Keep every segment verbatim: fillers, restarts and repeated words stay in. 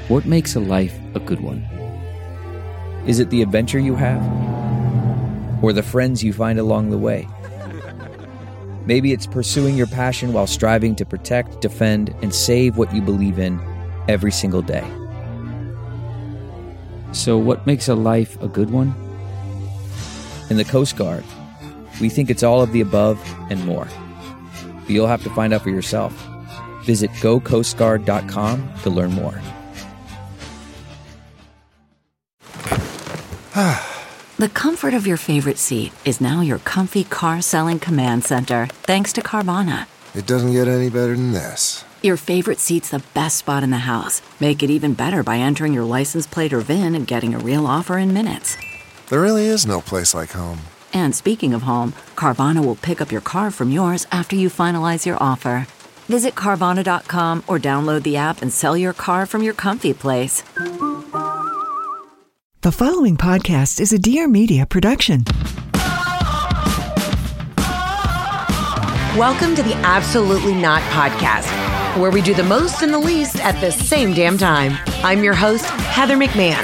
What makes a life a good one? Is it the adventure you have? Or the friends you find along the way? Maybe it's pursuing your passion while striving to protect, defend, and save what you believe in every single day. So what makes a life a good one? In the Coast Guard, we think it's all of the above and more. But you'll have to find out for yourself. Visit go coast guard dot com to learn more. The comfort of your favorite seat is now your comfy car-selling command center, thanks to Carvana. It doesn't get any better than this. Your favorite seat's the best spot in the house. Make it even better by entering your license plate or V I N and getting a real offer in minutes. There really is no place like home. And speaking of home, Carvana will pick up your car from yours after you finalize your offer. Visit Carvana dot com or download the app and sell your car from your comfy place. The following podcast is a Dear Media production. Welcome to the Absolutely Not Podcast, where we do the most and the least at the same damn time. I'm your host, Heather McMahon.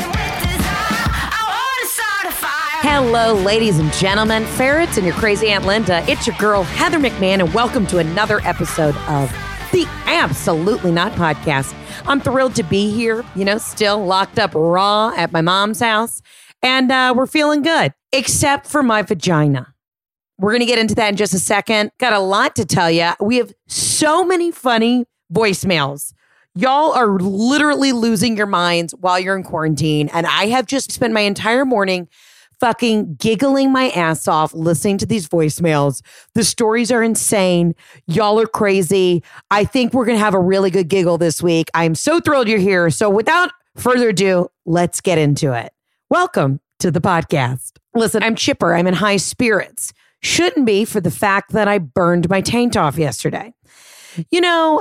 Hello, ladies and gentlemen, ferrets and your crazy Aunt Linda. It's your girl, Heather McMahon, and welcome to another episode of the Absolutely Not Podcast. I'm thrilled to be here, you know, still locked up raw at my mom's house, and uh, we're feeling good, except for my vagina. We're going to get into that in just a second. Got a lot to tell you. We have so many funny voicemails. Y'all are literally losing your minds while you're in quarantine, and I have just spent my entire morning fucking giggling my ass off listening to these voicemails. The stories are insane. Y'all are crazy. I think we're going to have a really good giggle this week. I'm so thrilled you're here. So without further ado, let's get into it. Welcome to the podcast. Listen, I'm chipper. I'm in high spirits. Shouldn't be for the fact that I burned my taint off yesterday. You know,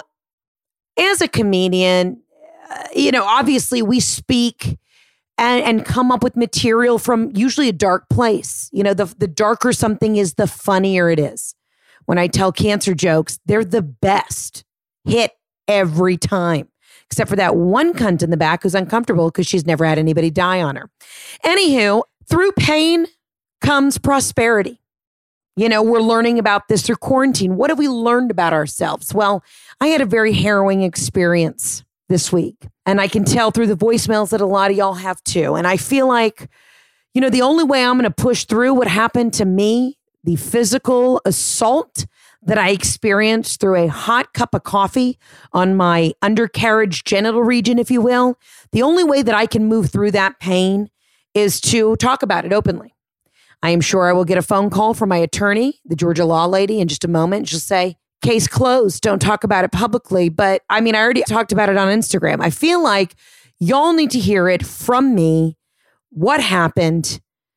as a comedian, uh, you know, obviously we speak And, and come up with material from usually a dark place. You know, the, the darker something is, the funnier it is. When I tell cancer jokes, they're the best. Hit every time. Except for that one cunt in the back who's uncomfortable because she's never had anybody die on her. Anywho, through pain comes prosperity. You know, we're learning about this through quarantine. What have we learned about ourselves? Well, I had a very harrowing experience this week. And I can tell through the voicemails that a lot of y'all have too. And I feel like, you know, the only way I'm going to push through what happened to me, the physical assault that I experienced through a hot cup of coffee on my undercarriage genital region, if you will, the only way that I can move through that pain is to talk about it openly. I am sure I will get a phone call from my attorney, the Georgia law lady, in just a moment. She'll say, case closed. Don't talk about it publicly. But I mean, I already talked about it on Instagram. I feel like y'all need to hear it from me. What happened?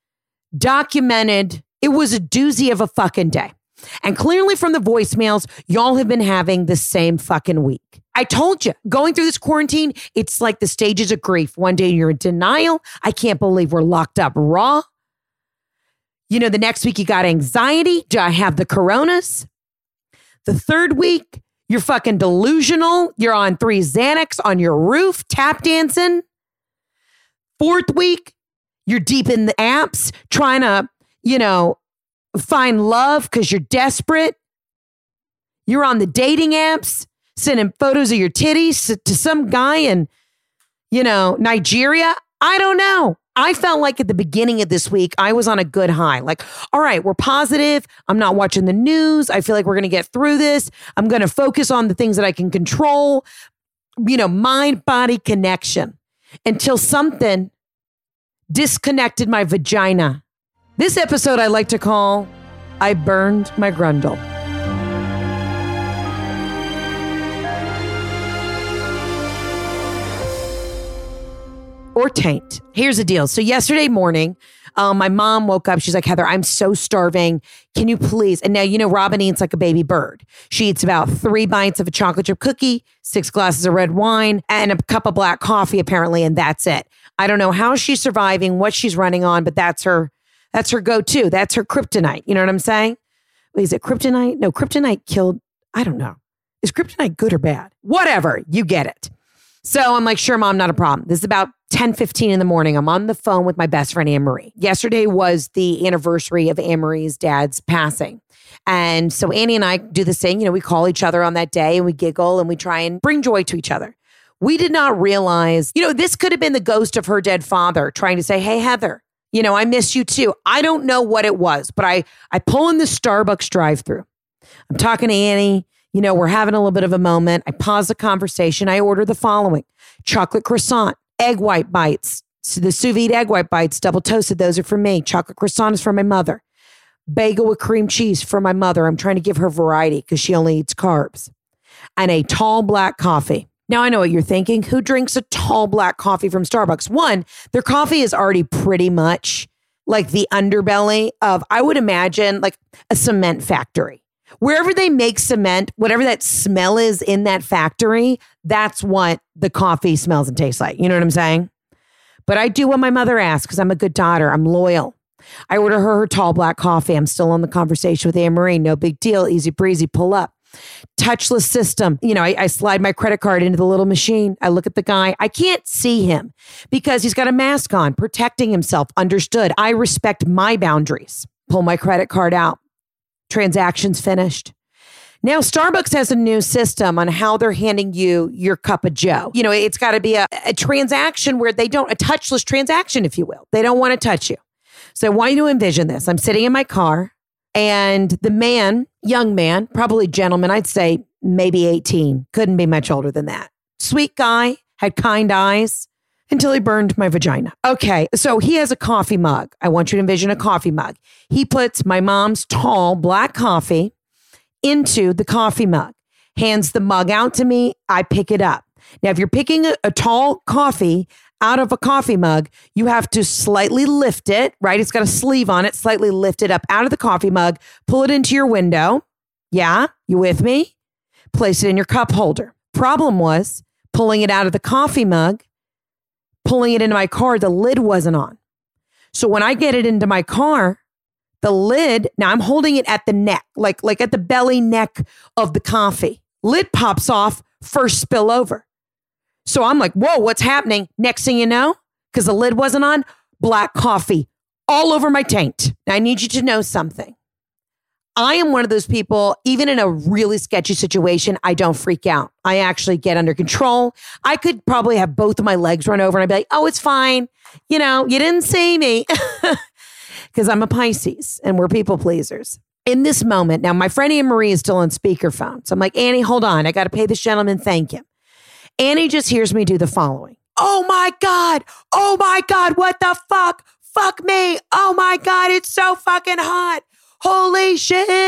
Documented. It was a doozy of a fucking day. And clearly from the voicemails, y'all have been having the same fucking week. I told you, going through this quarantine, it's like the stages of grief. One day you're in denial. I can't believe we're locked up raw. You know, the next week you got anxiety. Do I have the coronas? The third week, you're fucking delusional. You're on three Xanax on your roof, tap dancing. Fourth week, you're deep in the apps trying to, you know, find love because you're desperate. You're on the dating apps, sending photos of your titties to some guy in, you know, Nigeria. I don't know. I felt like at the beginning of this week, I was on a good high. Like, all right, we're positive. I'm not watching the news. I feel like we're going to get through this. I'm going to focus on the things that I can control, you know, mind-body connection, until something disconnected my vagina. This episode I like to call, I Burned My Grundle. Or taint. Here's the deal. So yesterday morning, um, my mom woke up. She's like, Heather, I'm so starving. Can you please? And now, you know, Robin eats like a baby bird. She eats about three bites of a chocolate chip cookie, six glasses of red wine, and a cup of black coffee, apparently. And that's it. I don't know how she's surviving, what she's running on, but that's her, that's her go-to. That's her kryptonite. You know what I'm saying? Wait, is it kryptonite? No, kryptonite killed. I don't know. Is kryptonite good or bad? Whatever. You get it. So I'm like, sure, Mom, not a problem. This is about ten fifteen in the morning. I'm on the phone with my best friend, Anne-Marie. Yesterday was the anniversary of Anne-Marie's dad's passing. And so Annie and I do this thing, you know, we call each other on that day and we giggle and we try and bring joy to each other. We did not realize, you know, this could have been the ghost of her dead father trying to say, hey, Heather, you know, I miss you too. I don't know what it was, but I, I pull in the Starbucks drive-thru. I'm talking to Annie. You know, we're having a little bit of a moment. I pause the conversation. I order the following: chocolate croissant, egg white bites. So the sous vide egg white bites, double toasted. Those are for me. Chocolate croissant is for my mother. Bagel with cream cheese for my mother. I'm trying to give her variety because she only eats carbs. And a tall black coffee. Now, I know what you're thinking. Who drinks a tall black coffee from Starbucks? One, their coffee is already pretty much like the underbelly of, I would imagine, like a cement factory. Wherever they make cement, whatever that smell is in that factory, that's what the coffee smells and tastes like. You know what I'm saying? But I do what my mother asks because I'm a good daughter. I'm loyal. I order her her tall black coffee. I'm still on the conversation with Anne-Marie. No big deal. Easy breezy. Pull up. Touchless system. You know, I, I slide my credit card into the little machine. I look at the guy. I can't see him because he's got a mask on, protecting himself. Understood. I respect my boundaries. Pull my credit card out. Transactions finished. Now, Starbucks has a new system on how they're handing you your cup of joe. You know, it's got to be a, a transaction where they don't, a touchless transaction, if you will. They don't want to touch you. So I want you to envision this. I'm sitting in my car and the man, young man, probably gentleman, I'd say maybe eighteen, couldn't be much older than that. Sweet guy, had kind eyes until he burned my vagina. Okay, so he has a coffee mug. I want you to envision a coffee mug. He puts my mom's tall black coffee into the coffee mug, hands the mug out to me. I pick it up. Now, if you're picking a, a tall coffee out of a coffee mug, you have to slightly lift it, right? It's got a sleeve on it, slightly lift it up out of the coffee mug, pull it into your window. Yeah, you with me? Place it in your cup holder. Problem was pulling it out of the coffee mug, pulling it into my car, the lid wasn't on. So when I get it into my car, the lid, now I'm holding it at the neck, like, like at the belly neck of the coffee. Lid pops off, first spill over. So I'm like, whoa, what's happening? Next thing you know, because the lid wasn't on, black coffee all over my taint. Now I need you to know something. I am one of those people, even in a really sketchy situation, I don't freak out. I actually get under control. I could probably have both of my legs run over and I'd be like, oh, it's fine. You know, you didn't see me. Because I'm a Pisces and we're people pleasers. In this moment, now my friend Anne-Marie is still on speakerphone. So I'm like, Annie, hold on. I got to pay this gentleman. Thank him. Annie just hears me do the following. Oh my God. Oh my God. What the fuck? Fuck me. Oh my God. It's so fucking hot. Holy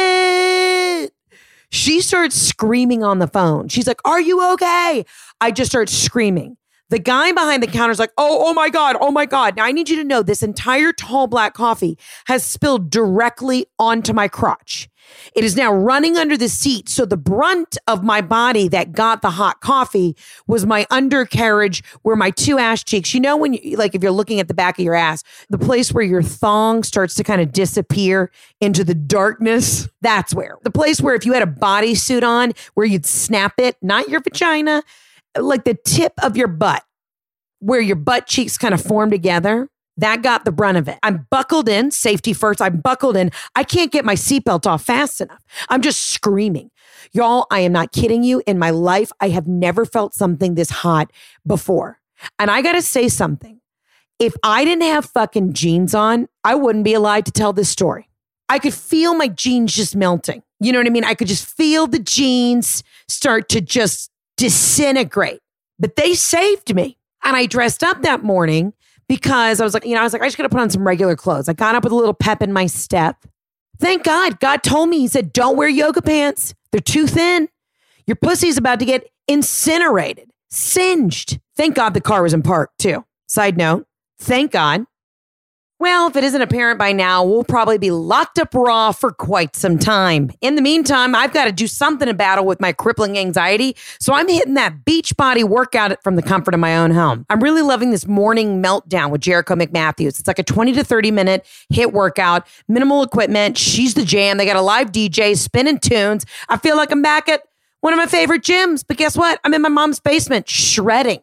shit. She starts screaming on the phone. She's like, are you okay? I just start screaming. The guy behind the counter is like, oh, oh my God, oh my God. Now I need you to know this entire tall black coffee has spilled directly onto my crotch. It is now running under the seat. So the brunt of my body that got the hot coffee was my undercarriage where my two ass cheeks, you know, when you, like if you're looking at the back of your ass, the place where your thong starts to kind of disappear into the darkness, that's where. The place where if you had a bodysuit on, where you'd snap it, not your vagina, like the tip of your butt, where your butt cheeks kind of form together. That got the brunt of it. I'm buckled in, safety first. I'm buckled in. I can't get my seatbelt off fast enough. I'm just screaming. Y'all, I am not kidding you. In my life, I have never felt something this hot before. And I got to say something. If I didn't have fucking jeans on, I wouldn't be alive to tell this story. I could feel my jeans just melting. You know what I mean? I could just feel the jeans start to just disintegrate. But they saved me. And I dressed up that morning because I was like, you know, I was like, I just got to put on some regular clothes. I got up with a little pep in my step. Thank God. God told me, he said, don't wear yoga pants. They're too thin. Your pussy's about to get incinerated, singed. Thank God the car was in park too. Side note, thank God. Well, if it isn't apparent by now, we'll probably be locked up raw for quite some time. In the meantime, I've got to do something to battle with my crippling anxiety, so I'm hitting that Beachbody workout from the comfort of my own home. I'm really loving this morning meltdown with Jericho McMatthews. It's like a twenty to thirty minute hit workout, minimal equipment. She's the jam. They got a live D J spinning tunes. I feel like I'm back at one of my favorite gyms, but guess what? I'm in my mom's basement shredding.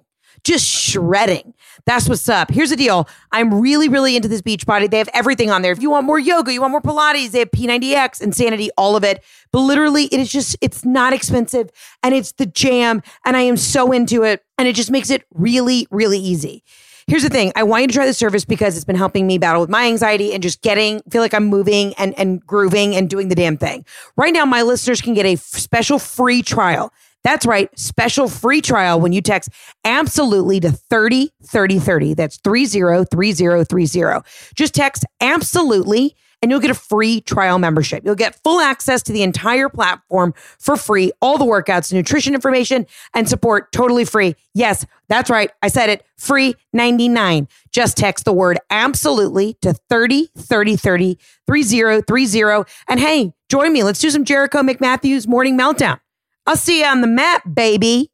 just shredding. That's what's up. Here's the deal. I'm really, really into this Beachbody. They have everything on there. If you want more yoga, you want more Pilates, they have P ninety X, Insanity, all of it. But literally, it is just, it's not expensive and it's the jam. And I am so into it. And it just makes it really, really easy. Here's the thing. I want you to try the service because it's been helping me battle with my anxiety and just getting, feel like I'm moving and, and grooving and doing the damn thing. Right now, my listeners can get a f- special free trial. That's right. Special free trial when you text absolutely to thirty thirty thirty. That's three zero three zero three zero. Just text absolutely and you'll get a free trial membership. You'll get full access to the entire platform for free. All the workouts, nutrition information, and support totally free. Yes, that's right. I said it. Free ninety-nine. Just text the word absolutely to thirty thirty thirty, three zero three zero. And hey, join me. Let's do some Jericho McMatthews Morning Meltdown. I'll see you on the map, baby.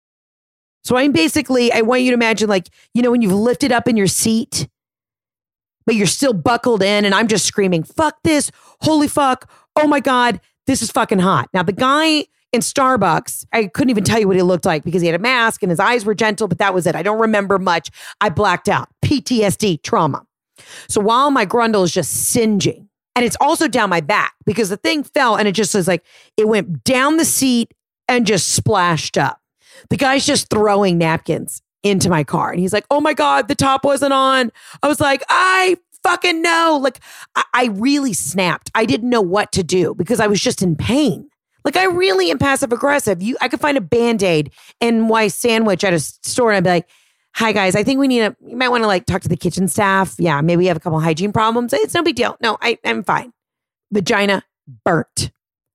So I'm basically, I want you to imagine like, you know, when you've lifted up in your seat, but you're still buckled in and I'm just screaming, fuck this, holy fuck, oh my God, this is fucking hot. Now the guy in Starbucks, I couldn't even tell you what he looked like because he had a mask and his eyes were gentle, but that was it. I don't remember much. I blacked out. P T S D, trauma. So while my grundle is just singeing, and it's also down my back because the thing fell and it just was like, it went down the seat and just splashed up. The guy's just throwing napkins into my car. And he's like, oh my God, the top wasn't on. I was like, I fucking know. Like, I, I really snapped. I didn't know what to do because I was just in pain. Like, I really am passive aggressive. You, I could find a Band-Aid in my sandwich at a store and I'd be like, hi guys, I think we need a, you might want to like talk to the kitchen staff. Yeah, maybe we have a couple hygiene problems. It's no big deal. No, I, I'm fine. Vagina burnt.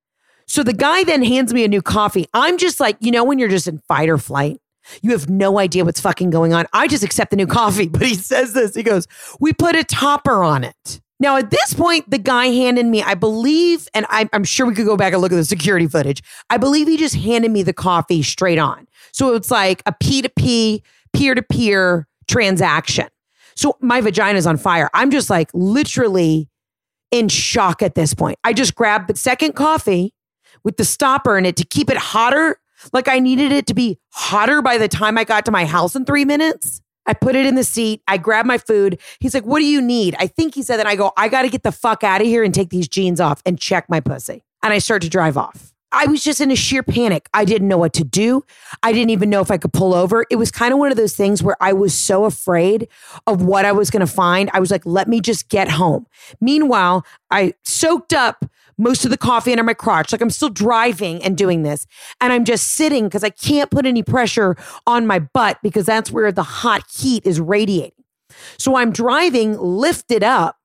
So the guy then hands me a new coffee. I'm just like, you know, when you're just in fight or flight, you have no idea what's fucking going on. I just accept the new coffee. But he says this, he goes, we put a topper on it. Now, at this point, the guy handed me, I believe, and I, I'm sure we could go back and look at the security footage. I believe he just handed me the coffee straight on. So it's like a P to P, peer-to-peer transaction. So my vagina is on fire. I'm just like literally in shock at this point. I just grabbed the second coffee with the stopper in it to keep it hotter. Like I needed it to be hotter by the time I got to my house in three minutes. I put it in the seat. I grabbed my food. He's like, what do you need? I think he said that. I go, I got to get the fuck out of here and take these jeans off and check my pussy. And I start to drive off. I was just in a sheer panic. I didn't know what to do. I didn't even know if I could pull over. It was kind of one of those things where I was so afraid of what I was going to find. I was like, let me just get home. Meanwhile, I soaked up most of the coffee under my crotch. Like I'm still driving and doing this. And I'm just sitting because I can't put any pressure on my butt because that's where the hot heat is radiating. So I'm driving lifted up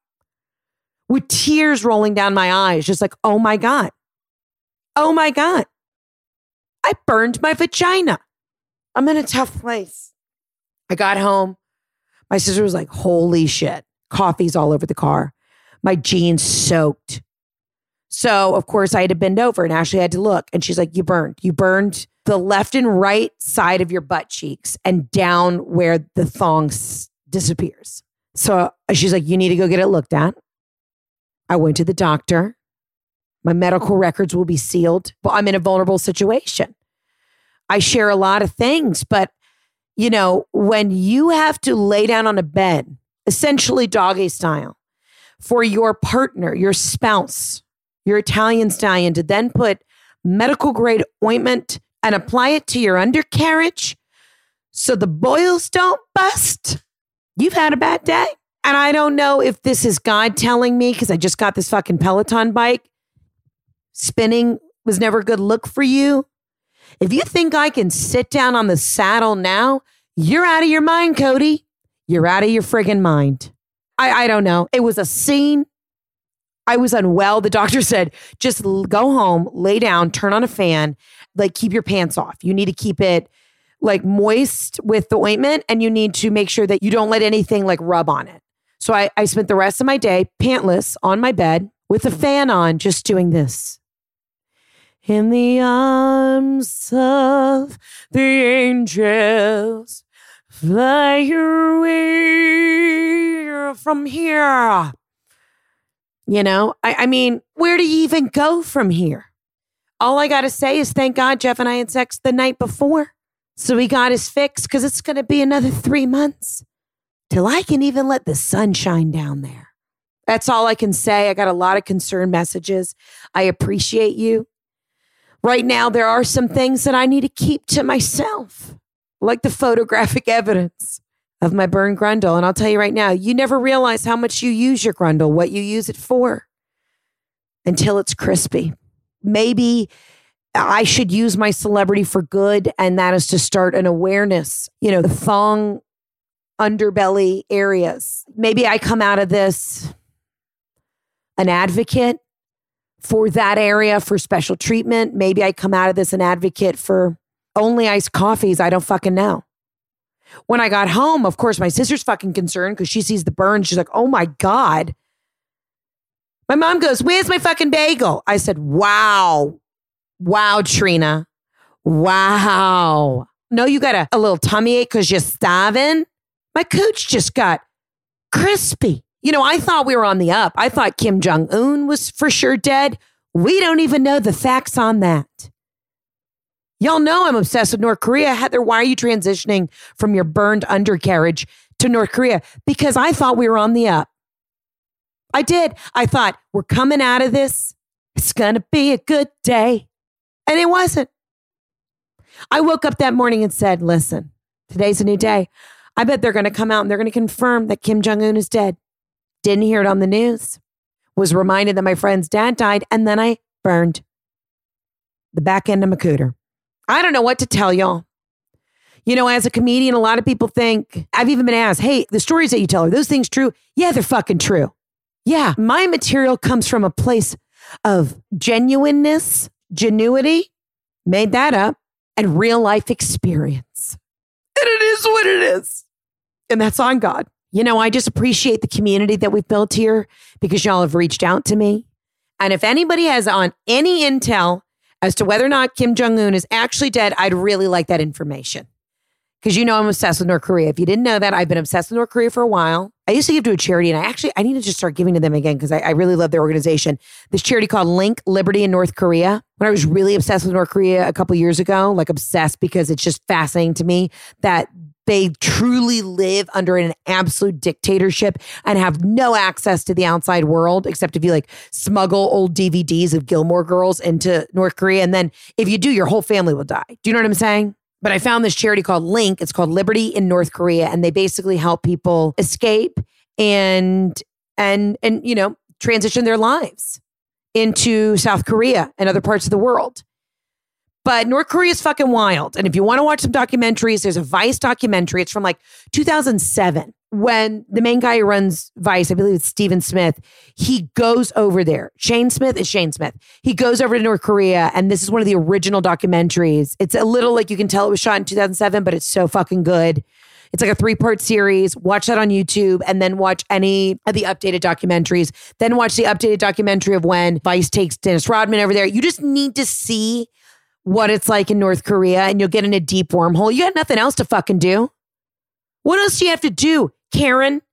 with tears rolling down my eyes, just like, oh my God. Oh my God. I burned my vagina. I'm in a tough place. I got home. My sister was like, holy shit. Coffee's all over the car. My jeans soaked. So, of course, I had to bend over and Ashley had to look. And she's like, you burned. You burned the left and right side of your butt cheeks and down where the thong s- disappears. So she's like, you need to go get it looked at. I went to the doctor. My medical records will be sealed, but I'm in a vulnerable situation. I share a lot of things, but you know, when you have to lay down on a bed, essentially doggy style, for your partner, your spouse, your Italian stallion to then put medical grade ointment and apply it to your undercarriage so the boils don't bust, you've had a bad day. And I don't know if this is God telling me because I just got this fucking Peloton bike. Spinning was never a good look for you. If you think I can sit down on the saddle now, you're out of your mind, Cody. You're out of your friggin' mind. I, I don't know. It was a scene. I was unwell. The doctor said, just go home, lay down, turn on a fan, like keep your pants off. You need to keep it like moist with the ointment and you need to make sure that you don't let anything like rub on it. So I, I spent the rest of my day pantless on my bed with a fan on, just doing this. In the arms of the angels, fly away from here. You know, I, I mean, where do you even go from here? All I got to say is thank God Jeff and I had sex the night before. So he got his fix because it's going to be another three months till I can even let the sun shine down there. That's all I can say. I got a lot of concerned messages. I appreciate you. Right now, there are some things that I need to keep to myself, like the photographic evidence of my burned grundle. And I'll tell you right now, you never realize how much you use your grundle, what you use it for, until it's crispy. Maybe I should use my celebrity for good, and that is to start an awareness, you know, the thong underbelly areas. Maybe I come out of this an advocate for that area for special treatment. Maybe I come out of this an advocate for only iced coffees. I don't fucking know. When I got home, of course, my sister's fucking concerned because she sees the burn. She's like, oh my God. My mom goes, where's my fucking bagel? I said, wow. Wow, Trina. Wow. No, you got a, a little tummy ache because you're starving. My cooch just got crispy. You know, I thought we were on the up. I thought Kim Jong-un was for sure dead. We don't even know the facts on that. Y'all know I'm obsessed with North Korea. Heather, why are you transitioning from your burned undercarriage to North Korea? Because I thought we were on the up. I did. I thought we're coming out of this. It's going to be a good day. And it wasn't. I woke up that morning and said, listen, today's a new day. I bet they're going to come out and they're going to confirm that Kim Jong-un is dead. Didn't hear it on the news. Was reminded that my friend's dad died. And then I burned the back end of my cooter. I don't know what to tell y'all. You know, as a comedian, a lot of people think, I've even been asked, hey, the stories that you tell, are those things true? Yeah, they're fucking true. Yeah, my material comes from a place of genuineness, genuity, made that up, and real life experience. And it is what it is. And that's on God. You know, I just appreciate the community that we've built here because y'all have reached out to me. And if anybody has on any intel as to whether or not Kim Jong-un is actually dead, I'd really like that information. Because you know I'm obsessed with North Korea. If you didn't know that, I've been obsessed with North Korea for a while. I used to give to a charity, and I actually, I need to just start giving to them again because I, I really love their organization. This charity called Link Liberty in North Korea. When I was really obsessed with North Korea a couple years ago, like obsessed because it's just fascinating to me that they truly live under an absolute dictatorship and have no access to the outside world, except if you like smuggle old D V Ds of Gilmore Girls into North Korea. And then if you do, your whole family will die. Do you know what I'm saying? But I found this charity called Link. It's called Liberty in North Korea. And they basically help people escape and, and, and, you know, transition their lives into South Korea and other parts of the world. But North Korea is fucking wild. And if you want to watch some documentaries, there's a Vice documentary. It's from like two thousand seven when the main guy who runs Vice, I believe it's Steven Smith, he goes over there. Shane Smith is Shane Smith. He goes over to North Korea. And this is one of the original documentaries. It's a little like you can tell it was shot in two thousand seven, but it's so fucking good. It's like a three-part series. Watch that on YouTube and then watch any of the updated documentaries. Then watch the updated documentary of when Vice takes Dennis Rodman over there. You just need to see what it's like in North Korea and you'll get in a deep wormhole. You got nothing else to fucking do. What else do you have to do, Karen?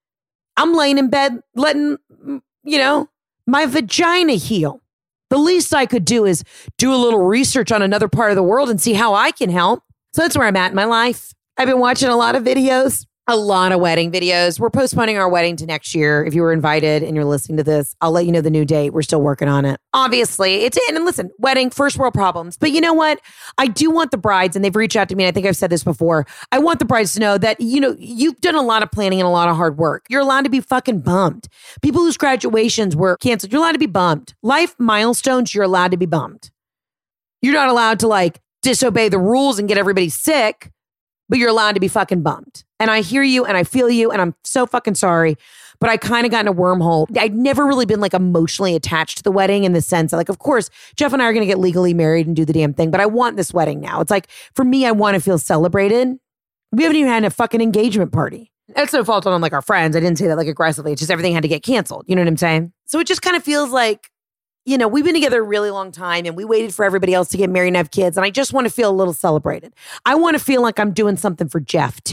I'm laying in bed letting, you know, my vagina heal. The least I could do is do a little research on another part of the world and see how I can help. So that's where I'm at in my life. I've been watching a lot of videos. A lot of wedding videos. We're postponing our wedding to next year. If you were invited and you're listening to this, I'll let you know the new date. We're still working on it. Obviously, it's in. And listen, wedding, first world problems. But you know what? I do want the brides, and they've reached out to me, and I think I've said this before. I want the brides to know that, you know, you've done a lot of planning and a lot of hard work. You're allowed to be fucking bummed. People whose graduations were canceled, you're allowed to be bummed. Life milestones, you're allowed to be bummed. You're not allowed to like disobey the rules and get everybody sick, but you're allowed to be fucking bummed. And I hear you and I feel you and I'm so fucking sorry. But I kind of got in a wormhole. I'd never really been like emotionally attached to the wedding in the sense that like, of course, Jeff and I are going to get legally married and do the damn thing. But I want this wedding now. It's like, for me, I want to feel celebrated. We haven't even had a fucking engagement party. That's no fault on like our friends. I didn't say that like aggressively. It's just everything had to get canceled. You know what I'm saying? So it just kind of feels like, you know, we've been together a really long time and we waited for everybody else to get married and have kids. And I just want to feel a little celebrated. I want to feel like I'm doing something for Jeff too.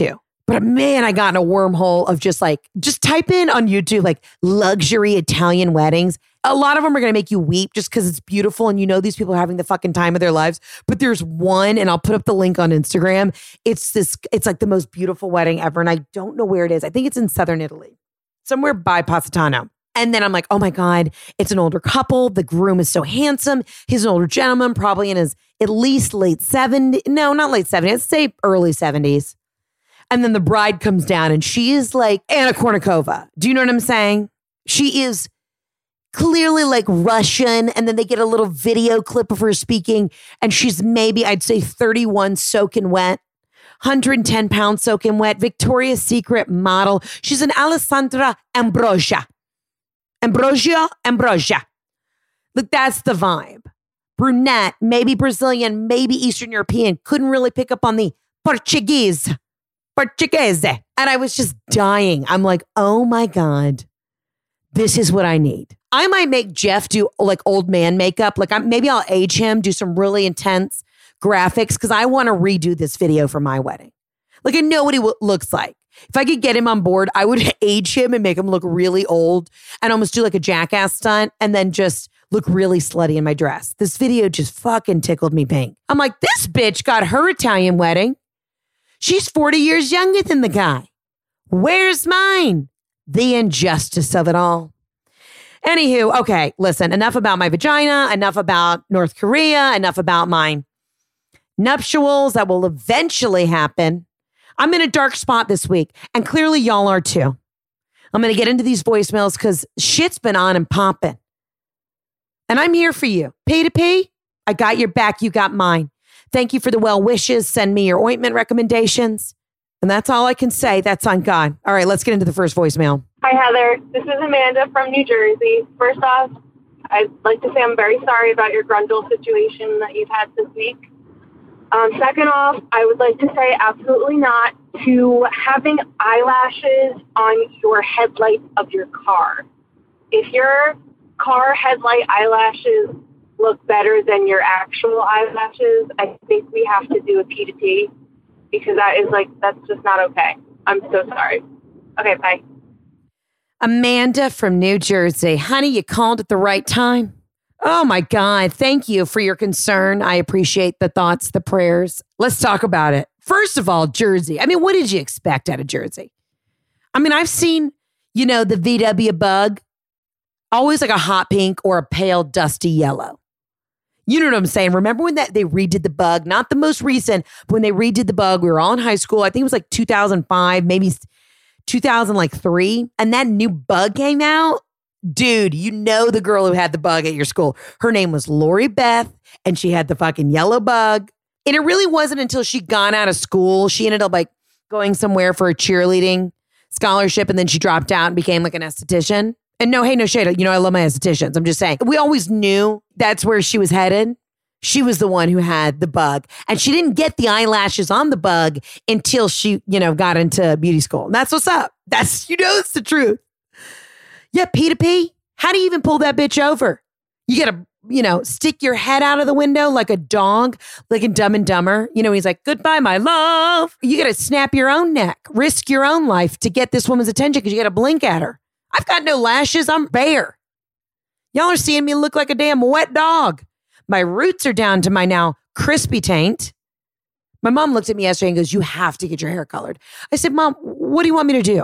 But man, I got in a wormhole of just like, just type in on YouTube, like luxury Italian weddings. A lot of them are going to make you weep just because it's beautiful and you know these people are having the fucking time of their lives. But there's one, and I'll put up the link on Instagram. It's this, it's like the most beautiful wedding ever. And I don't know where it is. I think it's in southern Italy, somewhere by Positano. And then I'm like, oh my God, it's an older couple. The groom is so handsome. He's an older gentleman, probably in his at least late seventies. No, not late seventies. I'd say early seventies. And then the bride comes down and she is like Anna Kournikova. Do you know what I'm saying? She is clearly like Russian. And then they get a little video clip of her speaking. And she's maybe, I'd say thirty-one soaking wet, one hundred ten pounds soaking wet, Victoria's Secret model. She's an Alessandra Ambrosia. Ambrosio, Ambrosia. Look, that's the vibe. Brunette, maybe Brazilian, maybe Eastern European. Couldn't really pick up on the Portuguese. Portuguese. And I was just dying. I'm like, oh my God, this is what I need. I might make Jeff do like old man makeup. Like I'm, maybe I'll age him, do some really intense graphics because I want to redo this video for my wedding. Like I know what he w- looks like. If I could get him on board, I would age him and make him look really old and almost do like a Jackass stunt and then just look really slutty in my dress. This video just fucking tickled me pink. I'm like, this bitch got her Italian wedding. She's forty years younger than the guy. Where's mine? The injustice of it all. Anywho, okay, listen, enough about my vagina, enough about North Korea, enough about my nuptials that will eventually happen. I'm in a dark spot this week, and clearly y'all are too. I'm going to get into these voicemails because shit's been on and popping. And I'm here for you. P to P, I got your back, you got mine. Thank you for the well wishes. Send me your ointment recommendations. And that's all I can say. That's on God. All right, let's get into the first voicemail. Hi, Heather. This is Amanda from New Jersey. First off, I'd like to say I'm very sorry about your Grundle situation that you've had this week. Um, second off, I would like to say absolutely not to having eyelashes on your headlights of your car. If your car headlight eyelashes look better than your actual eyelashes, I think we have to do a P to P because that is like, that's just not okay. I'm so sorry. Okay, bye. Amanda from New Jersey. Honey, you called at the right time. Oh my God. Thank you for your concern. I appreciate the thoughts, the prayers. Let's talk about it. First of all, Jersey. I mean, what did you expect out of Jersey? I mean, I've seen, you know, the V W bug, always like a hot pink or a pale dusty yellow. You know what I'm saying? Remember when that they redid the bug? Not the most recent, but when they redid the bug, we were all in high school. I think it was like two thousand five, maybe two thousand three. And that new bug came out. Dude, you know the girl who had the bug at your school. Her name was Lori Beth, and she had the fucking yellow bug. And it really wasn't until she got out of school. She ended up like going somewhere for a cheerleading scholarship, and then she dropped out and became like an esthetician. And no, hey, no shade. You know, I love my estheticians. I'm just saying. We always knew that's where she was headed. She was the one who had the bug. And she didn't get the eyelashes on the bug until she, you know, got into beauty school. And that's what's up. That's, you know, it's the truth. Yeah, P to P. How do you even pull that bitch over? You got to, you know, stick your head out of the window like a dog, like in Dumb and Dumber. You know, he's like, goodbye, my love. You got to snap your own neck, risk your own life to get this woman's attention because you got to blink at her. I've got no lashes. I'm bare. Y'all are seeing me look like a damn wet dog. My roots are down to my now crispy taint. My mom looked at me yesterday and goes, you have to get your hair colored. I said, Mom, what do you want me to do?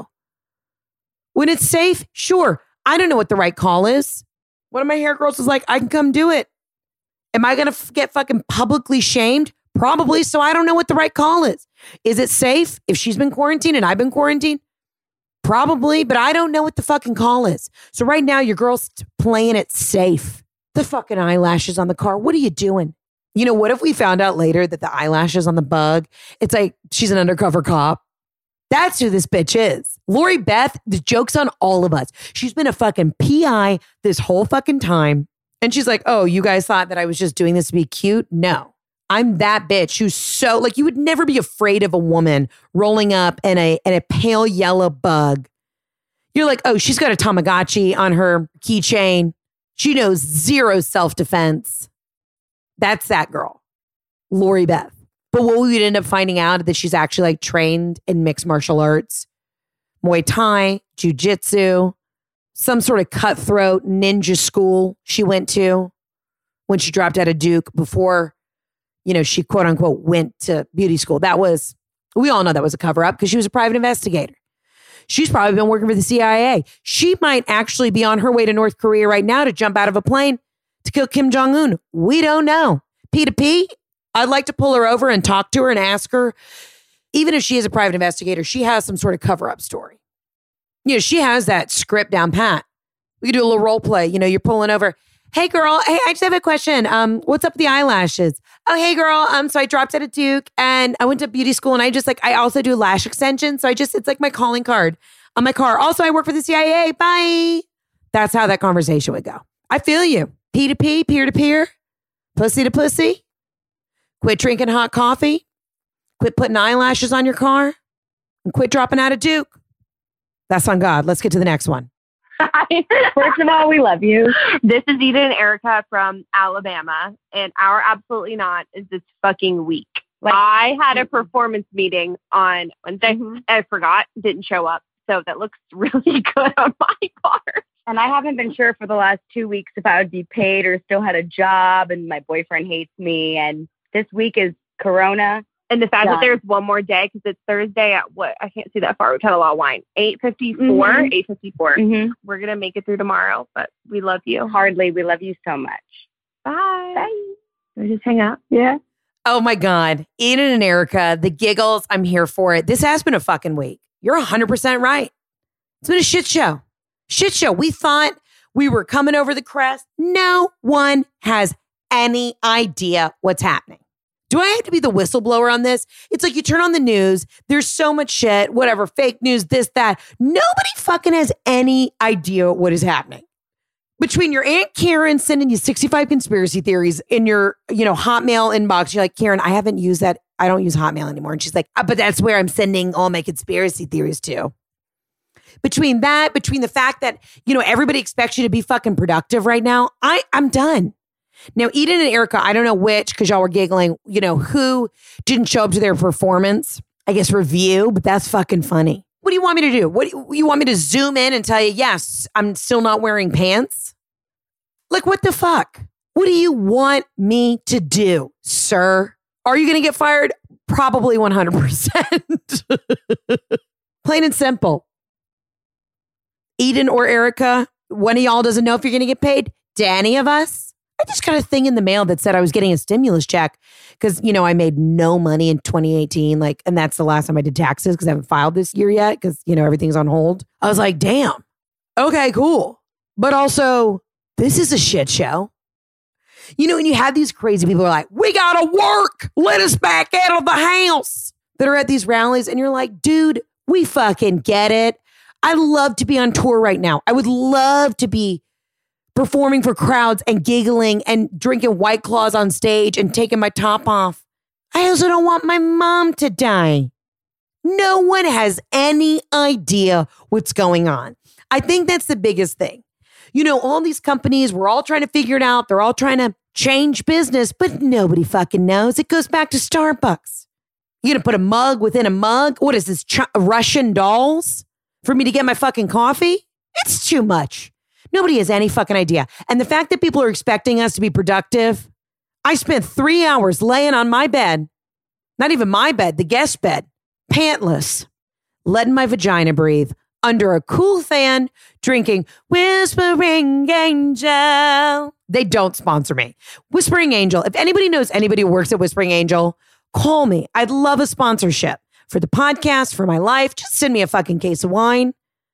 When it's safe, sure. I don't know what the right call is. One of my hair girls was like, I can come do it. Am I going to f- get fucking publicly shamed? Probably. So I don't know what the right call is. Is it safe if she's been quarantined and I've been quarantined? Probably, but I don't know what the fucking call is. So right now, your girl's playing it safe. The fucking eyelashes on the car. What are you doing? You know, what if we found out later that the eyelashes on the bug, it's like she's an undercover cop? That's who this bitch is. Lori Beth, the joke's on all of us. She's been a fucking P I this whole fucking time. And she's like, oh, you guys thought that I was just doing this to be cute? No. I'm that bitch who's so, like, you would never be afraid of a woman rolling up in a, in a pale yellow bug. You're like, oh, she's got a Tamagotchi on her keychain. She knows zero self-defense. That's that girl, Lori Beth. But what we would end up finding out is that she's actually like trained in mixed martial arts, Muay Thai, Jiu-Jitsu, some sort of cutthroat ninja school she went to when she dropped out of Duke before, you know, she quote unquote went to beauty school. That was, we all know that was a cover up because she was a private investigator. She's probably been working for the C I A. She might actually be on her way to North Korea right now to jump out of a plane to kill Kim Jong-un. We don't know. P to P, I'd like to pull her over and talk to her and ask her, even if she is a private investigator, she has some sort of cover-up story. You know, she has that script down pat. We could do a little role play. You know, you're pulling over. Hey, girl. Hey, I just have a question. Um, what's up with the eyelashes? Oh, hey, girl. Um, so I dropped out of Duke and I went to beauty school and I just like, I also do lash extensions. So I just, it's like my calling card on my car. Also, I work for the C I A. Bye. That's how that conversation would go. I feel you. P to P, peer to peer, pussy to pussy. Quit drinking hot coffee. Quit putting eyelashes on your car and quit dropping out of Duke. That's on God. Let's get to the next one. Hi. First of all, we love you. This is Eden and Erica from Alabama, and our absolutely not is this fucking week. Like, I had a performance meeting on Wednesday. Mm-hmm. I forgot, didn't show up. So that looks really good on my part. And I haven't been sure for the last two weeks if I would be paid or still had a job, and my boyfriend hates me. And this week is Corona. And the fact yeah. that there's one more day, because it's Thursday at what? I can't see that far. We've had a lot of wine. eight fifty-four Mm-hmm. eight fifty-four Mm-hmm. We're going to make it through tomorrow, but we love you. Hardly. We love you so much. Bye. Bye. We just hang out. Yeah. Oh my God. Eden and Erica, the giggles, I'm here for it. This has been a fucking week. You're one hundred percent right. It's been a shit show. Shit show. We thought we were coming over the crest. No one has any idea what's happening. Do I have to be the whistleblower on this? It's like you turn on the news, there's so much shit, whatever, fake news, this, that. Nobody fucking has any idea what is happening. Between your Aunt Karen sending you sixty-five conspiracy theories in your, you know, Hotmail inbox, you're like, Karen, I haven't used that. I don't use Hotmail anymore. And she's like, oh, but that's where I'm sending all my conspiracy theories to. Between that, between the fact that, you know, everybody expects you to be fucking productive right now, I, I'm done. Now, Eden and Erica, I don't know which, because y'all were giggling, you know, who didn't show up to their performance, I guess, review, but that's fucking funny. What do you want me to do? What do you, you want me to zoom in and tell you, yes, I'm still not wearing pants? Like, what the fuck? What do you want me to do, sir? Are you going to get fired? Probably one hundred percent. Plain and simple. Eden or Erica, one of y'all doesn't know if you're going to get paid. Do any of us? I just got a thing in the mail that said I was getting a stimulus check because, you know, I made no money in twenty eighteen. Like, and that's the last time I did taxes because I haven't filed this year yet because, you know, everything's on hold. I was like, damn. Okay, cool. But also, this is a shit show. You know, when you have these crazy people who are like, we got to work. Let us back out of the house that are at these rallies. And you're like, dude, we fucking get it. I love to be on tour right now. I would love to be performing for crowds and giggling and drinking White Claws on stage and taking my top off. I also don't want my mom to die. No one has any idea what's going on. I think that's the biggest thing. You know, all these companies, we're all trying to figure it out. They're all trying to change business, but nobody fucking knows. It goes back to Starbucks. You're going to put a mug within a mug? What is this, Ch- Russian dolls for me to get my fucking coffee? It's too much. Nobody has any fucking idea. And the fact that people are expecting us to be productive, I spent three hours laying on my bed, not even my bed, the guest bed, pantless, letting my vagina breathe under a cool fan, drinking Whispering Angel. They don't sponsor me. Whispering Angel. If anybody knows anybody who works at Whispering Angel, call me. I'd love a sponsorship for the podcast, for my life. Just send me a fucking case of wine.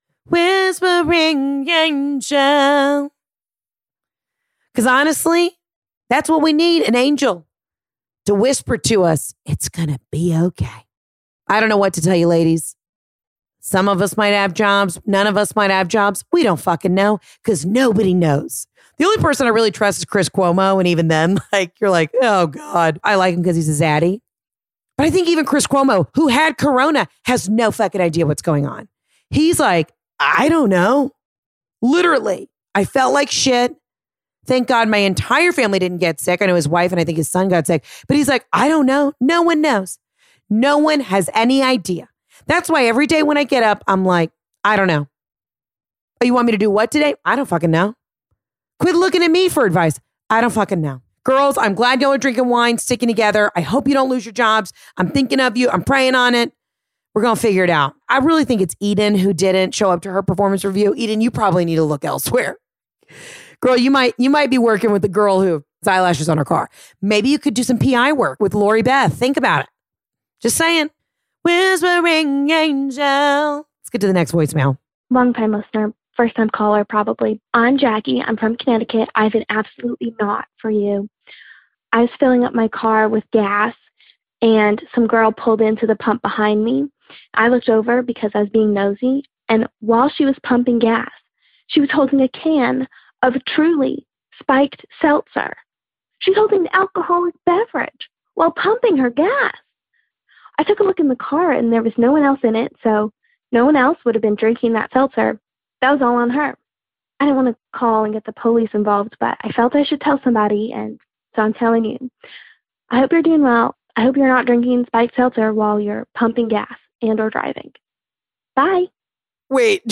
Whispering Angel. Because honestly, that's what we need, an angel to whisper to us, it's going to be okay. I don't know what to tell you, ladies. Some of us might have jobs. None of us might have jobs. We don't fucking know because nobody knows. The only person I really trust is Chris Cuomo. And even then, like, you're like, oh God, I like him because he's a zaddy. But I think even Chris Cuomo, who had corona, has no fucking idea what's going on. He's like, I don't know. Literally, I felt like shit. Thank God my entire family didn't get sick. I know his wife and I think his son got sick. But he's like, I don't know. No one knows. No one has any idea. That's why every day when I get up, I'm like, I don't know. Oh, you want me to do what today? I don't fucking know. Quit looking at me for advice. I don't fucking know. Girls, I'm glad y'all are drinking wine, sticking together. I hope you don't lose your jobs. I'm thinking of you. I'm praying on it. We're going to figure it out. I really think it's Eden who didn't show up to her performance review. Eden, you probably need to look elsewhere. Girl, you might you might be working with the girl who has eyelashes on her car. Maybe you could do some P I work with Lori Beth. Think about it. Just saying. Whispering angel. Let's get to the next voicemail. Long time listener, first time caller probably. I'm Jackie. I'm from Connecticut. I have an absolutely not for you. I was filling up my car with gas and some girl pulled into the pump behind me. I looked over because I was being nosy, and while she was pumping gas, she was holding a can of Truly spiked seltzer. She's holding the alcoholic beverage while pumping her gas. I took a look in the car and there was no one else in it, so no one else would have been drinking that seltzer. That was all on her. I didn't want to call and get the police involved, but I felt I should tell somebody, and so I'm telling you. I hope you're doing well. I hope you're not drinking spiked seltzer while you're pumping gas and or driving. Bye. Wait.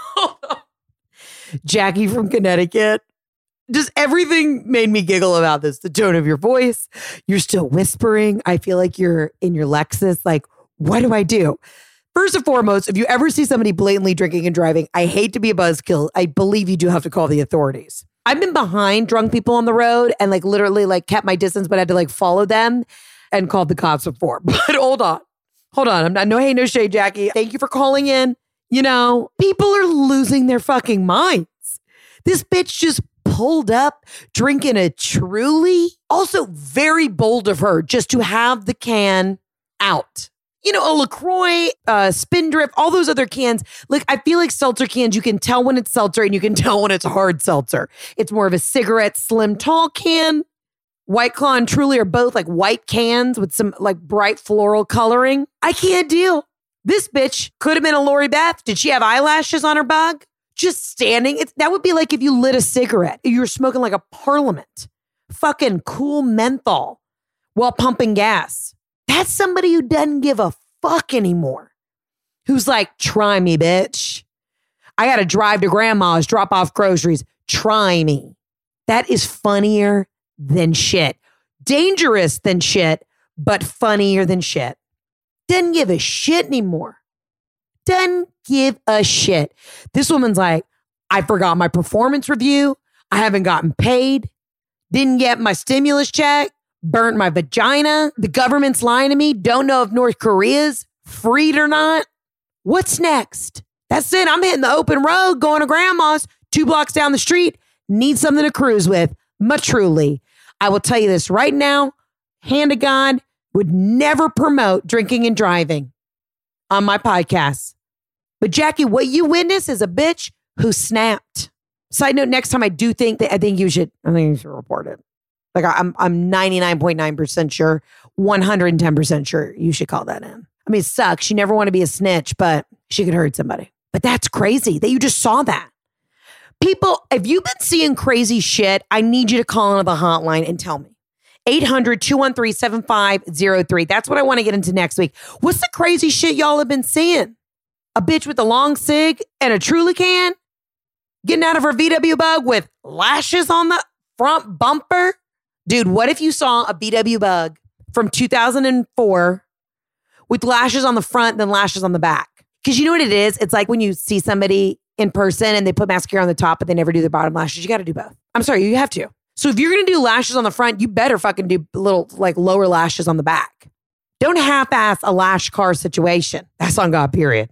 Jackie from Connecticut. Just everything made me giggle about this. The tone of your voice. You're still whispering. I feel like you're in your Lexus. Like, what do I do? First and foremost, if you ever see somebody blatantly drinking and driving, I hate to be a buzzkill. I believe you do have to call the authorities. I've been behind drunk people on the road and like literally like kept my distance, but I had to like follow them and called the cops before. But hold on. Hold on. I'm not, no, hey, no shade, Jackie. Thank you for calling in. You know, people are losing their fucking minds. This bitch just pulled up drinking a Truly. Also very bold of her just to have the can out. You know, a LaCroix, uh, Spindrift, all those other cans. Like, I feel like seltzer cans, you can tell when it's seltzer and you can tell when it's hard seltzer. It's more of a cigarette, slim, tall can. White Claw and Truly are both like white cans with some like bright floral coloring. I can't deal. This bitch could have been a Lori Beth. Did she have eyelashes on her bug? Just standing. It's, that would be like if you lit a cigarette. You were smoking like a Parliament. Fucking cool menthol while pumping gas. That's somebody who doesn't give a fuck anymore. Who's like, try me, bitch. I got to drive to grandma's, drop off groceries. Try me. That is funnier than shit. Dangerous than shit, but funnier than shit. Doesn't give a shit anymore. Doesn't give a shit. This woman's like, I forgot my performance review. I haven't gotten paid. Didn't get my stimulus check. Burnt my vagina. The government's lying to me. Don't know if North Korea's freed or not. What's next? That's it. I'm hitting the open road, going to grandma's, two blocks down the street. Need something to cruise with. Much truly. I will tell you this right now. Hand of God, would never promote drinking and driving on my podcast. But Jackie, what you witness is a bitch who snapped. Side note, next time I do think that I think you should, I think you should report it. Like I'm I'm ninety-nine point nine percent sure, one hundred ten percent sure you should call that in. I mean, it sucks. You never want to be a snitch, but she could hurt somebody. But that's crazy that you just saw that. People, if you've been seeing crazy shit, I need you to call into the hotline and tell me. eight hundred, two one three, seven five zero three. That's what I want to get into next week. What's the crazy shit y'all have been seeing? A bitch with a long cig and a Truly can? Getting out of her V W Bug with lashes on the front bumper? Dude, what if you saw a V W Bug from two thousand four with lashes on the front, then lashes on the back? Because you know what it is? It's like when you see somebody in person and they put mascara on the top, but they never do their bottom lashes. You got to do both. I'm sorry, you have to. So if you're going to do lashes on the front, you better fucking do little like lower lashes on the back. Don't half-ass a lash car situation. That's on God, period.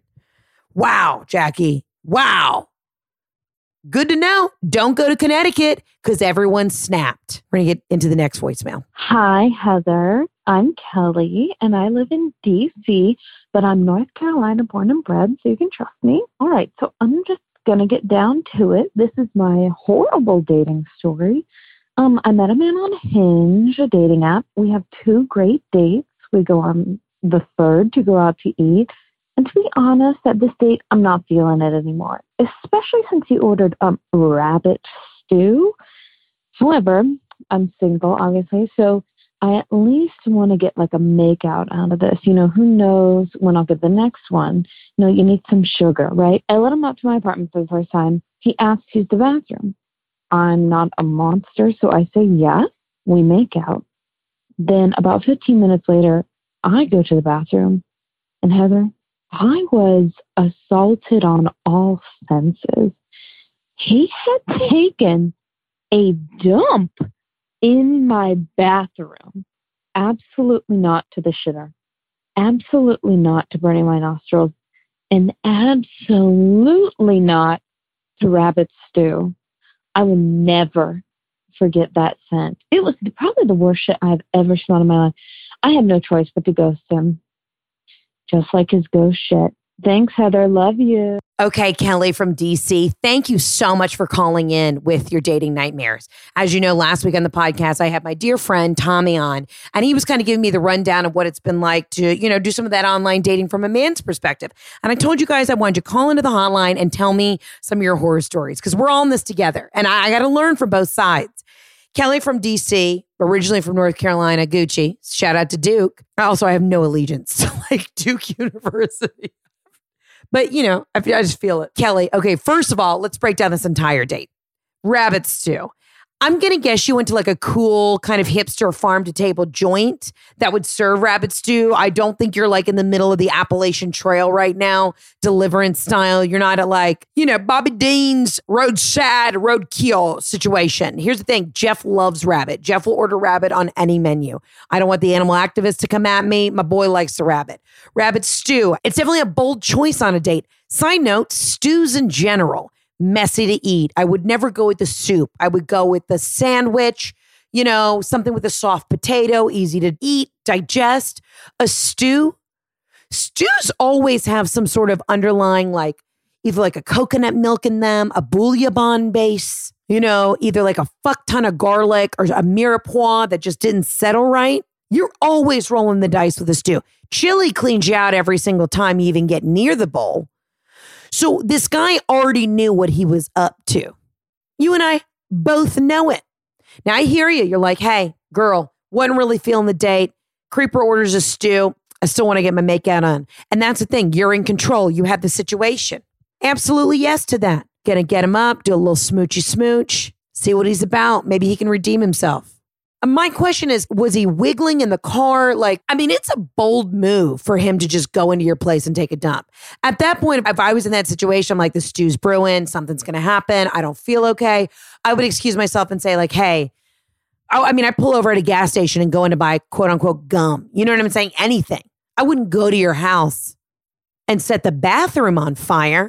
Wow, Jackie. Wow. Good to know. Don't go to Connecticut because everyone snapped. We're going to get into the next voicemail. Hi, Heather. I'm Kelly, and I live in D C, but I'm North Carolina born and bred, so you can trust me. All right, so I'm just going to get down to it. This is my horrible dating story. Um, I met a man on Hinge, a dating app. We have two great dates. We go on the third to go out to eat. And to be honest, at this date, I'm not feeling it anymore, especially since he ordered um, rabbit stew. However, I'm single, obviously, so I at least want to get like a makeout out of this. You know, who knows when I'll get the next one. You know, you need some sugar, right? I let him up to my apartment for the first time. He asks to use the bathroom. I'm not a monster, so I say yes. We make out. Then about fifteen minutes later, I go to the bathroom. And Heather, I was assaulted on all senses. He had taken a dump in my bathroom. Absolutely not to the shitter. Absolutely not to burning my nostrils. And absolutely not to rabbit stew. I will never forget that scent. It was probably the worst shit I've ever smelled in my life. I had no choice but to ghost him. Just like his ghost shit. Thanks, Heather. Love you. Okay, Kelly from D C, thank you so much for calling in with your dating nightmares. As you know, last week on the podcast, I had my dear friend Tommy on, and he was kind of giving me the rundown of what it's been like to, you know, do some of that online dating from a man's perspective. And I told you guys I wanted you to call into the hotline and tell me some of your horror stories, because we're all in this together, and I, I got to learn from both sides. Kelly from D C, originally from North Carolina, Gucci. Shout out to Duke. Also, I have no allegiance to like Duke University. But, you know, I, I just feel it. Kelly, okay, first of all, let's break down this entire date. Rabbit stew. I'm going to guess you went to like a cool kind of hipster farm to table joint that would serve rabbit stew. I don't think you're like in the middle of the Appalachian Trail right now, Deliverance style. You're not at like, you know, Bobby Dean's roadside roadkill situation. Here's the thing. Jeff loves rabbit. Jeff will order rabbit on any menu. I don't want the animal activists to come at me. My boy likes the rabbit. Rabbit stew. It's definitely a bold choice on a date. Side note, stews in general. Messy to eat. I would never go with the soup. I would go with the sandwich, you know, something with a soft potato, easy to eat, digest. A stew. Stews always have some sort of underlying, like either like a coconut milk in them, a bouillon base, you know, either like a fuck ton of garlic or a mirepoix that just didn't settle right. You're always rolling the dice with a stew. Chili cleans you out every single time you even get near the bowl. So this guy already knew what he was up to. You and I both know it. Now I hear you. You're like, hey, girl, wasn't really feeling the date. Creeper orders a stew. I still want to get my makeout on. And that's the thing. You're in control. You have the situation. Absolutely yes to that. Gonna get him up, do a little smoochy smooch, see what he's about. Maybe he can redeem himself. My question is, was he wiggling in the car? Like, I mean, it's a bold move for him to just go into your place and take a dump. At that point, if I was in that situation, I'm like, the stew's brewing, something's going to happen. I don't feel okay. I would excuse myself and say like, hey, oh, I mean, I pull over at a gas station and go in to buy quote unquote gum. You know what I'm saying? Anything. I wouldn't go to your house and set the bathroom on fire.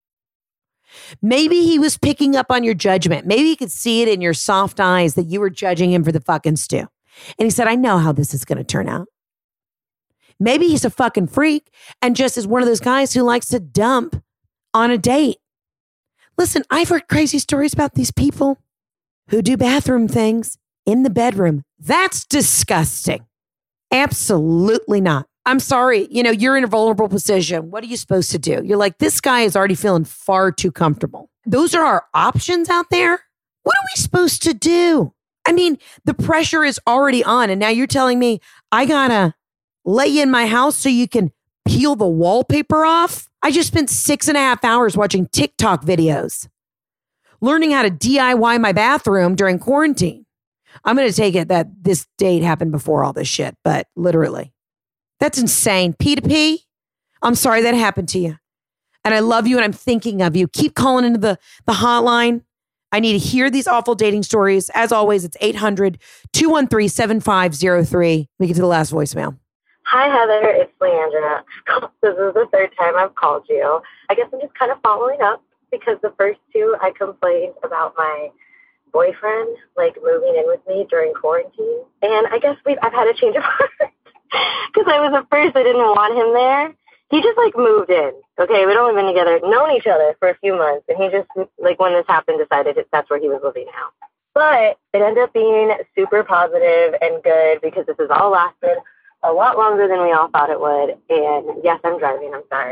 Maybe he was picking up on your judgment. Maybe he could see it in your soft eyes that you were judging him for the fucking stew. And he said, I know how this is going to turn out. Maybe he's a fucking freak and just is one of those guys who likes to dump on a date. Listen, I've heard crazy stories about these people who do bathroom things in the bedroom. That's disgusting. Absolutely not. I'm sorry. You know, you're in a vulnerable position. What are you supposed to do? You're like, this guy is already feeling far too comfortable. Those are our options out there. What are we supposed to do? I mean, the pressure is already on. And now you're telling me I gotta let you in my house so you can peel the wallpaper off? I just spent six and a half hours watching TikTok videos, learning how to D I Y my bathroom during quarantine. I'm going to take it that this date happened before all this shit, but literally. That's insane. P to P, I'm sorry that happened to you. And I love you and I'm thinking of you. Keep calling into the, the hotline. I need to hear these awful dating stories. As always, it's eight hundred, two one three, seven five zero three. We get to the last voicemail. Hi, Heather. It's Leandra. This is the third time I've called you. I guess I'm just kind of following up because the first two I complained about my boyfriend, like, moving in with me during quarantine. And I guess we've I've had a change of heart. Because I was at first, I didn't want him there. He just, like, moved in. Okay, we'd only been together, known each other for a few months. And he just, like, when this happened, decided that's where he was living now. But it ended up being super positive and good because this has all lasted a lot longer than we all thought it would. And yes, I'm driving. I'm sorry.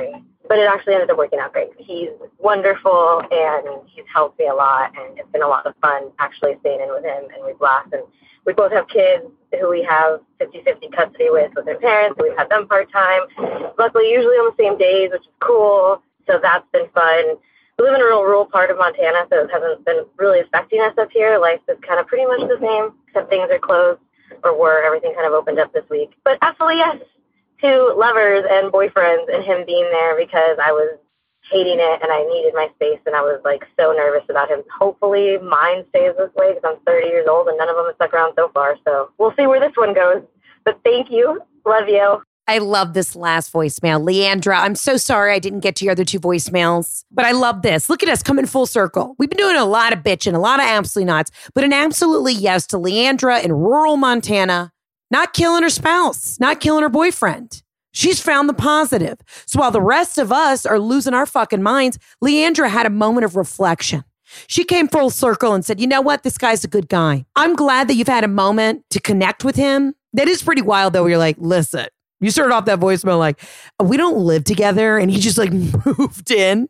but it actually ended up working out great. He's wonderful, and he's helped me a lot, and it's been a lot of fun actually staying in with him, and we've laughed. And we both have kids who we have fifty-fifty custody with, with their parents. We've had them part-time, luckily usually on the same days, which is cool. So that's been fun. We live in a real rural part of Montana, so it hasn't been really affecting us up here. Life is kind of pretty much the same, except things are closed or were. Everything kind of opened up this week. But absolutely yes to lovers and boyfriends and him being there, because I was hating it and I needed my space, and I was like so nervous about him. Hopefully mine stays this way, because I'm thirty years old and none of them have stuck around so far. So we'll see where this one goes. But thank you. Love you. I love this last voicemail. Leandra, I'm so sorry I didn't get to your other two voicemails, but I love this. Look at us coming full circle. We've been doing a lot of bitching, a lot of absolutely nots, but an absolutely yes to Leandra in rural Montana, not killing her spouse, not killing her boyfriend. She's found the positive. So while the rest of us are losing our fucking minds, Leandra had a moment of reflection. She came full circle and said, you know what? This guy's a good guy. I'm glad that you've had a moment to connect with him. That is pretty wild, though. You're like, listen, you started off that voicemail like, we don't live together. And he just like moved in.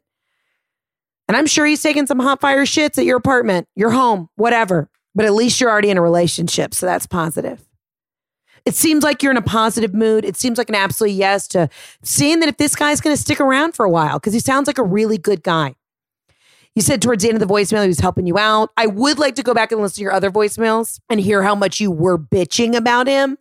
And I'm sure he's taking some hot fire shits at your apartment, your home, whatever. But at least you're already in a relationship. So that's positive. It seems like you're in a positive mood. It seems like an absolute yes to seeing that if this guy's going to stick around for a while, because he sounds like a really good guy. You said towards the end of the voicemail, he was helping you out. I would like to go back and listen to your other voicemails and hear how much you were bitching about him.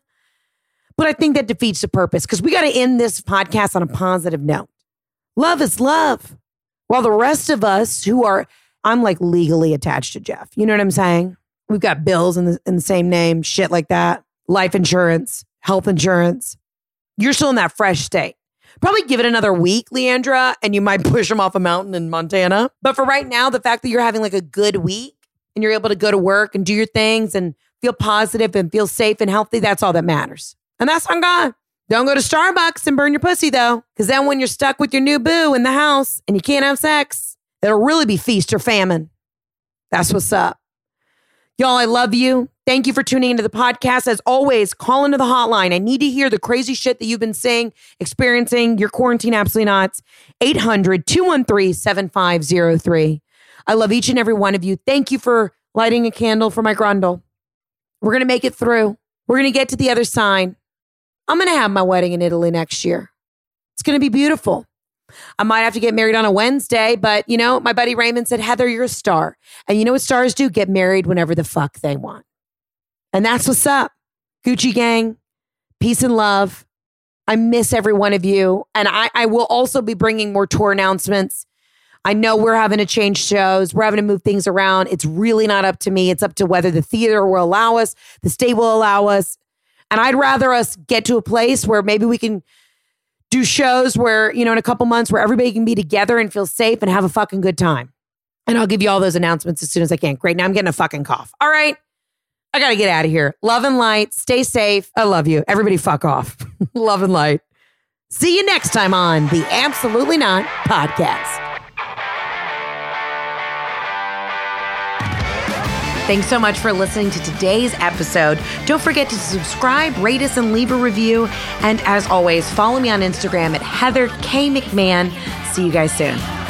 But I think that defeats the purpose, because we got to end this podcast on a positive note. Love is love. While the rest of us who are, I'm like legally attached to Jeff. You know what I'm saying? We've got bills in the, in the same name, shit like that. Life insurance, health insurance. You're still in that fresh state. Probably give it another week, Leandra, and you might push him off a mountain in Montana. But for right now, the fact that you're having like a good week and you're able to go to work and do your things and feel positive and feel safe and healthy, that's all that matters. And that's on God. Don't go to Starbucks and burn your pussy, though, because then when you're stuck with your new boo in the house and you can't have sex, it'll really be feast or famine. That's what's up. Y'all, I love you. Thank you for tuning into the podcast. As always, call into the hotline. I need to hear the crazy shit that you've been saying, experiencing, your quarantine absolutely not. eight hundred, two one three, seven five zero three. I love each and every one of you. Thank you for lighting a candle for my grundle. We're going to make it through. We're going to get to the other side. I'm going to have my wedding in Italy next year. It's going to be beautiful. I might have to get married on a Wednesday, but you know, my buddy Raymond said, Heather, you're a star. And you know what stars do? Get married whenever the fuck they want. And that's what's up. Gucci gang, peace and love. I miss every one of you. And I, I will also be bringing more tour announcements. I know we're having to change shows. We're having to move things around. It's really not up to me. It's up to whether the theater will allow us, the state will allow us. And I'd rather us get to a place where maybe we can do shows where, you know, in a couple months where everybody can be together and feel safe and have a fucking good time. And I'll give you all those announcements as soon as I can. Great. Now I'm getting a fucking cough. All right. I got to get out of here. Love and light. Stay safe. I love you. Everybody fuck off. Love and light. See you next time on the Absolutely Not Podcast. Thanks so much for listening to today's episode. Don't forget to subscribe, rate us, and leave a review. And as always, follow me on Instagram at Heather K. McMahon. See you guys soon.